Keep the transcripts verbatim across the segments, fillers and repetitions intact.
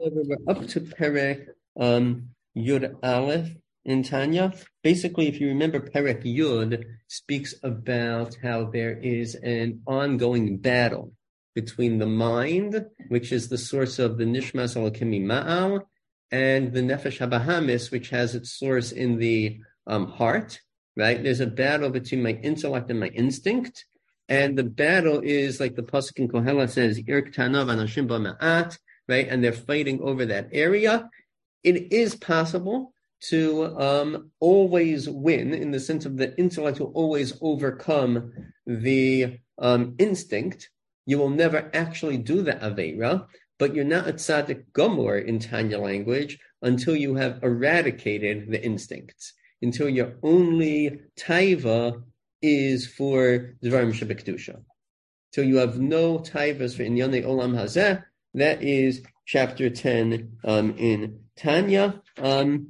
We're up to Perek um, Yud Aleph in Tanya. Basically, if you remember, Perek Yud speaks about how there is an ongoing battle between the mind, which is the source of the Nishmas Elokim Ma'al, and the Nefesh HaBahamis, which has its source in the um, heart, right? There's a battle between my intellect and my instinct, and the battle is, like the Pasuk in Kohelet says, Ir Ktanav Anashim B'Ma'at, right? And they're fighting over that area. It is possible to um, always win, in the sense of the intellect will always overcome the um, instinct. You will never actually do the Aveira, but you're not a tzaddik gomor in Tanya language until you have eradicated the instincts, until your only taiva is for Dvarim Shebekdusha. Till you have no taivas for Inyane Olam Hazeh. That is chapter ten um, in Tanya. Um,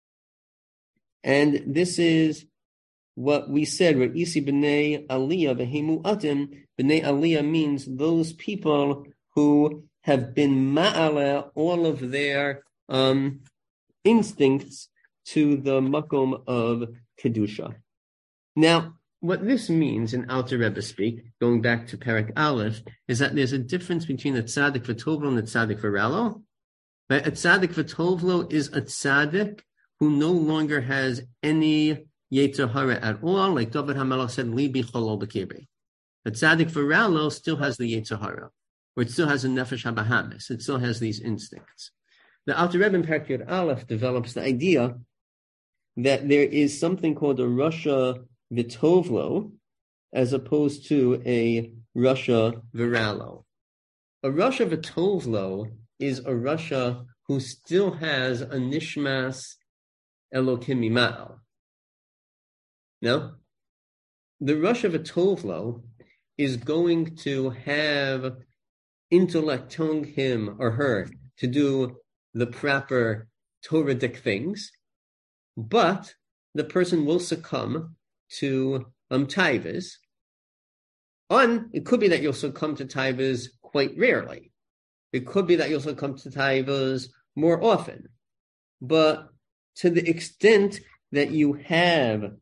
and this is what we said, where Isi b'nei aliyah v'hemu atim. B'nei aliyah means those people who have been ma'ala all of their um, instincts to the makom of Kedusha. Now, what this means in Alter Rebbe speak, going back to Perek Aleph, is that there's a difference between a tzaddik v'tovlo and a tzaddik v'ralo. Right? A tzaddik v'tovlo is a tzaddik who no longer has any yetzer hara at all, like David HaMelech said, Libi cholol b'kirbi. A tzaddik v'ralo still has the yetzer hara, or it still has a nefesh habahamis. It still has these instincts. The Alter Rebbe in Perek Yud Aleph develops the idea that there is something called a Rasha V'tovlo, as opposed to a Rasha Viralo. A Rasha V'tovlo is a Rasha who still has a Nishmas Elokim Ma'al. No? The Rasha V'tovlo is going to have intellect telling him or her to do the proper Toradic things, but the person will succumb to um, taivas. On, it could be that you'll succumb to taivas quite rarely. It could be that you'll succumb to taivas more often. But to the extent that you have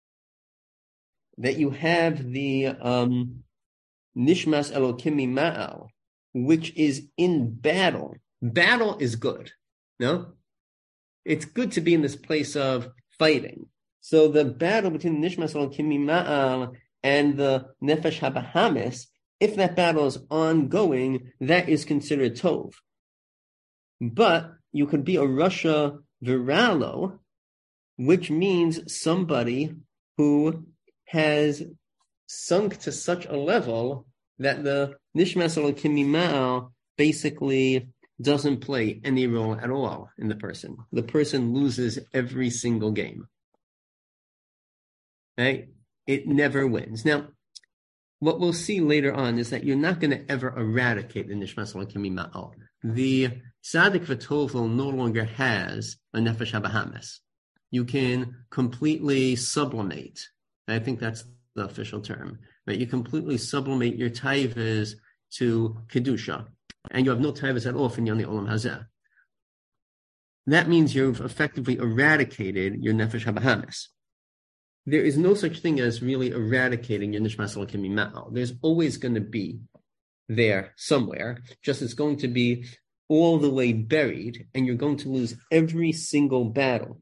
that you have the um, Nishmas Elokim Ma'al, which is in battle. Battle is good, no? It's good to be in this place of fighting. So the battle between the Nishmas Elokim Ma'al and the Nefesh HaBahamis, if that battle is ongoing, that is considered Tov. But you could be a Rasha Viralo, which means somebody who has sunk to such a level that the Nishmas Elokim Ma'al basically doesn't play any role at all in the person. The person loses every single game. Right? It never wins. Now, what we'll see later on is that you're not going to ever eradicate the Nishmas Elokim Ma'al. The Tzaddik V'Tovlo no longer has a Nefesh HaBahamis. You can completely sublimate. I think that's the official term. Right? You completely sublimate your taivas to Kedusha, and you have no taivas at all for Inyane Olam Hazeh. That means you've effectively eradicated your Nefesh HaBahamis. There is no such thing as really eradicating your Nishmas Elokim Ma'al. There's always going to be there somewhere, just it's going to be all the way buried, and you're going to lose every single battle.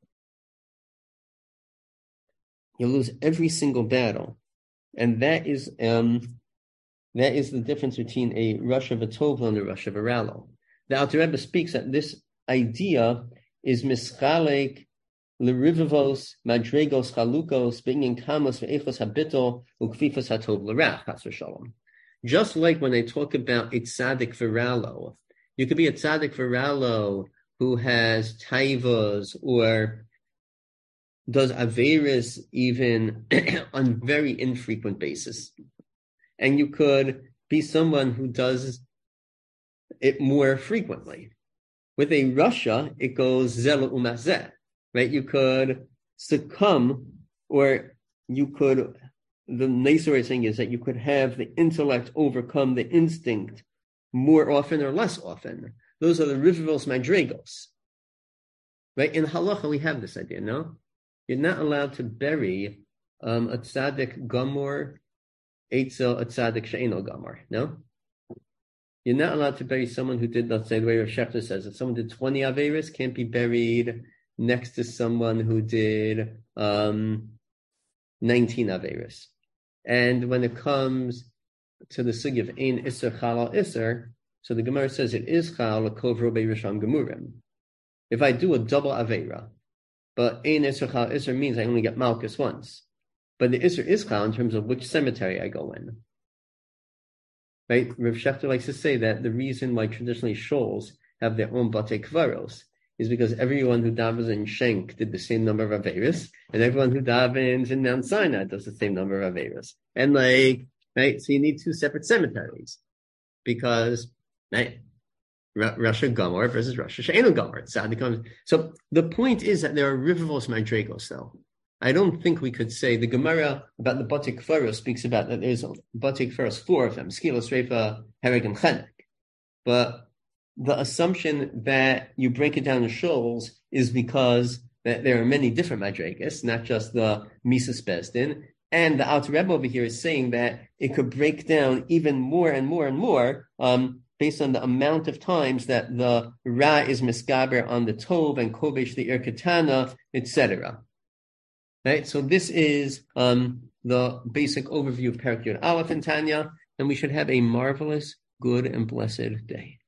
You'll lose every single battle. And that is um, that is the difference between a Rasha V'tovlo and a Rasha Viralo. The Alter Rebbe speaks that this idea is mischalek l'rivavos madregos chalukos bringing kamos ve'echos habito ukfifos hatov l'rach chas v'shalom. Just like when they talk about a tzaddik viralo, you could be a tzaddik viralo who has taivas or does averis even on very infrequent basis. And you could be someone who does it more frequently. With a Rasha, it goes zela umazeh, right? You could succumb, or you could, the nicer thing is that you could have the intellect overcome the instinct more often or less often. Those are the Rivros Madrigos. Right? In Halacha, we have this idea, no? You're not allowed to bury um, a tzaddik gamor, eitzel a tzaddik she'eno gamor, no? You're not allowed to bury someone who did, let's say, the way Rav Shechter says, if someone did twenty Averis, can't be buried next to someone who did um, nineteen Averis. And when it comes to the sugi of Ein Isser Chalal Isser, so the Gemara says it is Chal Kovro Beirisham Gemurim. If I do a double Aveira, but Ein Isser Chal Isser means I only get Malchus once. But the Isser is Chal in terms of which cemetery I go in. Right? Rav Shechter likes to say that the reason why traditionally shoals have their own Batei Kvaros is because everyone who davens in Shenk did the same number of Averis, and everyone who davens in Mount Sinai does the same number of Averis. And like, right, so you need two separate cemeteries. Because, right, Rosh Gomor versus Rosh She'enu Gomor. So the point is that there are Rivros Madrigos, though. I don't think we could say the Gemara about the Batei Kvaros speaks about that there's Batei Kvaros, four of them, Skilos, Reifa, Hereg, and Chenek. But the assumption that you break it down in shoals is because that there are many different Madrigas, not just the Mises Bezdin. And the Alter Rebbe over here is saying that it could break down even more and more and more um, based on the amount of times that the Ra is Miskaber on the Tov and Kobesh the Irkatana, et cetera. Right, so this is um, the basic overview of Perek Yud Aleph in Tanya, and we should have a marvelous, good, and blessed day.